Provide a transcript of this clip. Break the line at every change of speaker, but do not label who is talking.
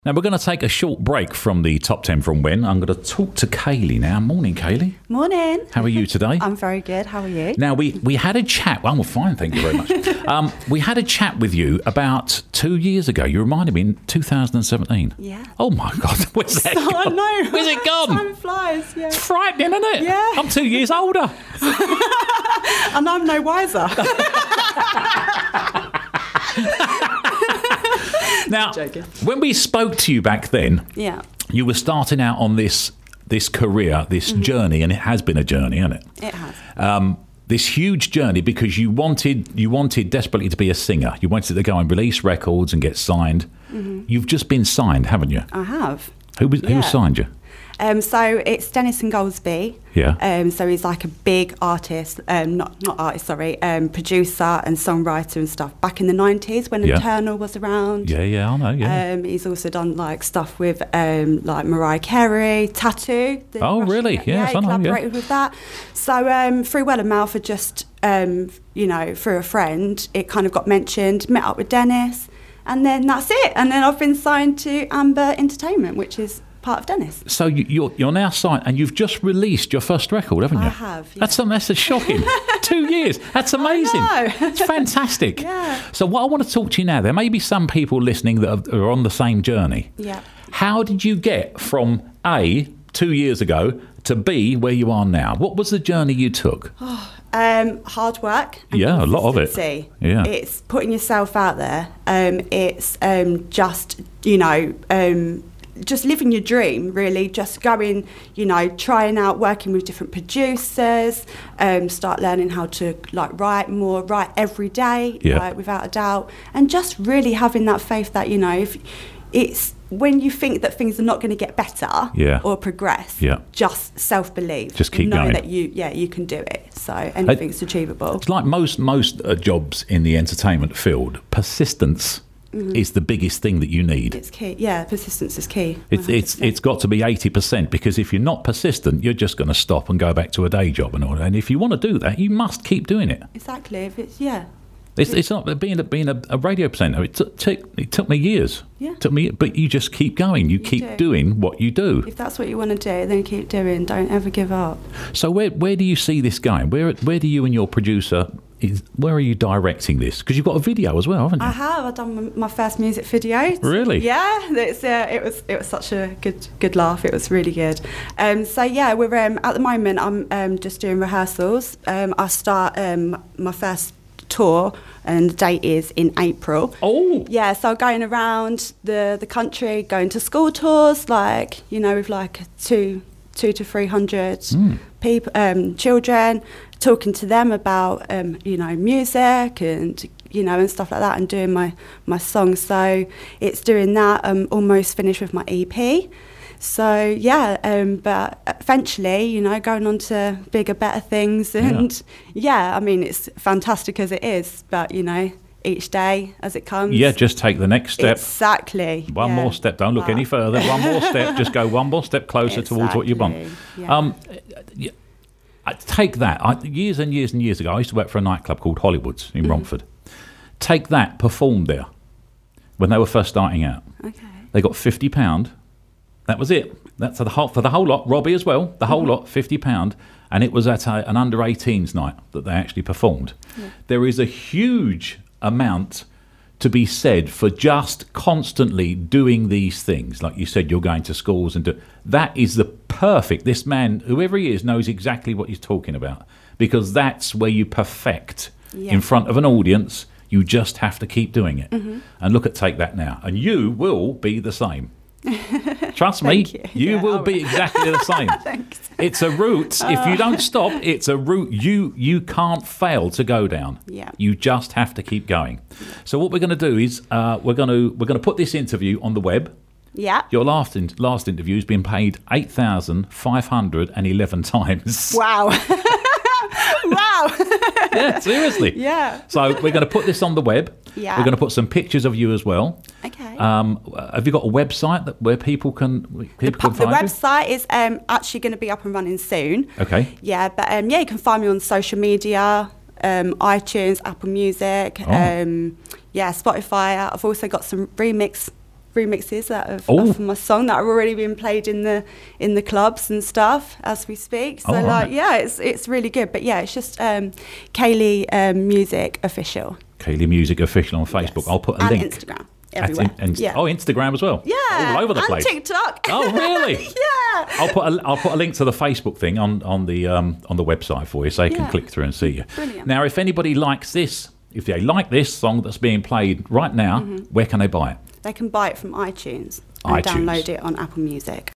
Now, we're going to take a short break from the top 10 from When. I'm going to talk to Kaylee now. Morning, Kaylee.
Morning.
How are you today?
I'm very good. How are you?
Now, we had a chat. Well, we're fine, thank you very much. We had a chat with you about 2 years ago. You reminded me in 2017.
Yeah.
Oh, my God. Where's that gone?
I know.
Where's it gone?
Time flies, yeah.
It's frightening, isn't it?
Yeah.
I'm 2 years older.
And I'm no wiser.
Now, when we spoke to you back then,
Yeah.
you were starting out on this career, this journey, and it has been a journey, hasn't it?
It has.
This huge journey because you wanted desperately to be a singer. You wanted to go and release records and get signed. You've just been signed, haven't you?
I have.
Who signed you?
So it's Dennis and Goldsby.
Yeah.
So he's like a big artist, not artist, sorry, producer and songwriter and stuff. Back in the 90s when Eternal was around.
Yeah, I know, yeah.
He's also done like stuff with like Mariah Carey, Tattoo.
Oh, really?
Yeah,
Yes,
he
I know,
collaborated with that. So through Word of Mouth, just, through a friend, it kind of got mentioned, met up with Dennis, and then that's it. And then I've been signed to Amber Entertainment, which is part of Dennis.
So you're now signed, and you've just released your first record, haven't you?
I have. Yeah.
That's a shocking 2 years. That's amazing.
I know.
It's fantastic.
Yeah.
So what I want to talk to you now, there may be some people listening that are on the same journey.
Yeah.
How did you get from A, 2 years ago, to B, where you are now? What was the journey you took?
Hard work. And
Yeah, a lot of it.
consistency.
Yeah.
It's putting yourself out there. It's just living your dream, really. Just going, trying out, working with different producers. Start learning how to write every day, without a doubt, and just really having that faith that if it's when you think that things are not going to get better or progress, just self-believe.
Just keep
know
going.
that you can do it. So anything's achievable.
It's like most jobs in the entertainment field. Persistence is the biggest thing that you need.
It's key. Yeah, persistence is key.
It's got to be 80%, because if you're not persistent, you're just going to stop and go back to a day job and all. And if you want to do that, you must keep doing it.
Exactly. If
It's not being a radio presenter. It took me years.
Yeah.
But you just keep going. You keep doing what you do.
If that's what you want to do, then keep doing. Don't ever give up.
So where do you see this going? Where do you and your producer? Where are you directing this? Because you've got a video as well, haven't you?
I have. I've done my first music video.
Really?
Yeah. It was such a good laugh. It was really good. We're at the moment. I'm just doing rehearsals. I start my first tour, and the date is in April.
Oh.
Yeah. So going around the country, going to school tours, with like 200 to 300 people, children. Talking to them about, music and, and stuff like that, and doing my songs. So it's doing that. I'm almost finished with my EP. So, but eventually, going on to bigger, better things. And, it's fantastic as it is. But, each day as it comes.
Yeah, just take the next step.
Exactly.
One more step. Don't look any further. One more step. Just go one more step closer towards what you want.
Yeah.
Take that. Years and years and years ago, I used to work for a nightclub called Hollywood's in Romford. Take That performed there when they were first starting out.
Okay.
They got £50. That was it. That's for the whole lot. Robbie as well. The whole lot, £50, and it was at an under-18s night that they actually performed. Yeah. There is a huge amount to be said for just constantly doing these things. Like you said, you're going to schools and that is the perfect. This man, whoever he is, knows exactly what he's talking about, because that's where you perfect in front of an audience. You just have to keep doing it. And look at Take That now, and you will be the same. Trust me, you will be exactly the same.
Thanks.
It's a route. If you don't stop, it's a route you can't fail to go down.
Yeah.
You just have to keep going. So what we're going to do is we're going to put this interview on the web.
Yeah.
Your last interview has been paid 8,511 times.
Wow. Wow.
Yeah, seriously.
Yeah.
So we're going to put this on the web.
Yeah.
We're going to put some pictures of you as well.
Okay.
Have you got a website where people can find you?
The website is actually going to be up and running soon.
Okay.
Yeah, but you can find me on social media, iTunes, Apple Music, Spotify. I've also got some remix remixes of my song that have already been played in the clubs and stuff as we speak. So it's really good. But it's just Kaylee Music Official.
Kaylee Music Official on Facebook. Yes. I'll put a link.
Instagram. Everywhere.
Instagram as well.
Yeah,
all over the place.
And TikTok.
Oh, really?
Yeah.
I'll put a link to the Facebook thing on the website for you, so you can click through and see you.
Brilliant.
Now, if anybody likes this, if they like this song that's being played right now, where can they buy it?
They can buy it from iTunes and download it on Apple Music.